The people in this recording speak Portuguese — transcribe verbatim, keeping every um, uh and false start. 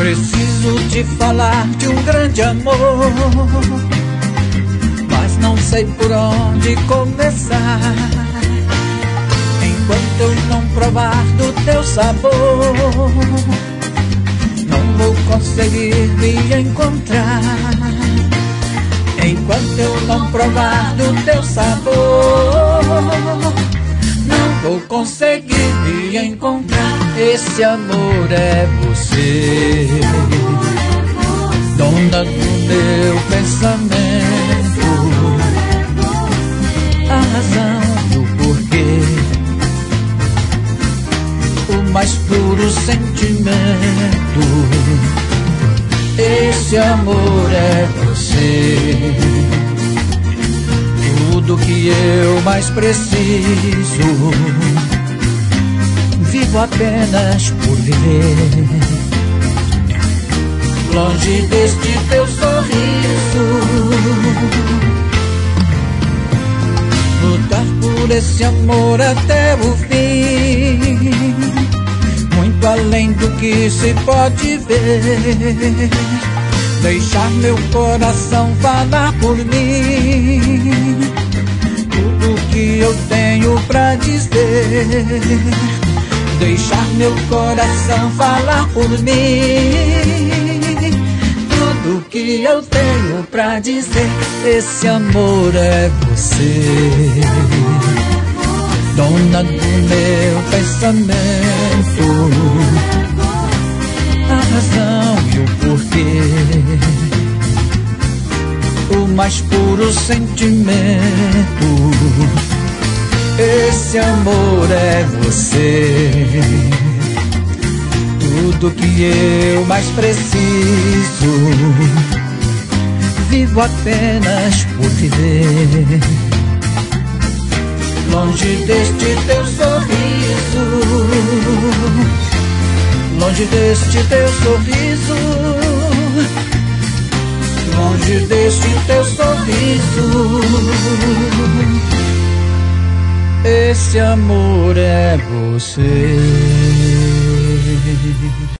Preciso te falar de um grande amor, mas não sei por onde começar. Enquanto eu não provar do teu sabor, não vou conseguir me encontrar. Enquanto eu não provar do teu sabor, não vou conseguir me encontrar. Esse amor é você, dona do meu pensamento, a razão do porquê, o mais puro sentimento. Esse amor é você, tudo que eu mais preciso. Vivo apenas por viver, longe deste teu sorriso. Lutar por esse amor até o fim, muito além do que se pode ver. Deixar meu coração falar por mim, tudo que eu tenho pra dizer. Deixar meu coração falar por mim, tudo que eu tenho pra dizer. Esse amor é você, dona do meu pensamento, a razão e o porquê, o mais puro sentimento. Esse amor é você, tudo que eu mais preciso. Vivo apenas por viver, longe deste teu sorriso, longe deste teu sorriso, longe deste teu sorriso. Esse amor é você.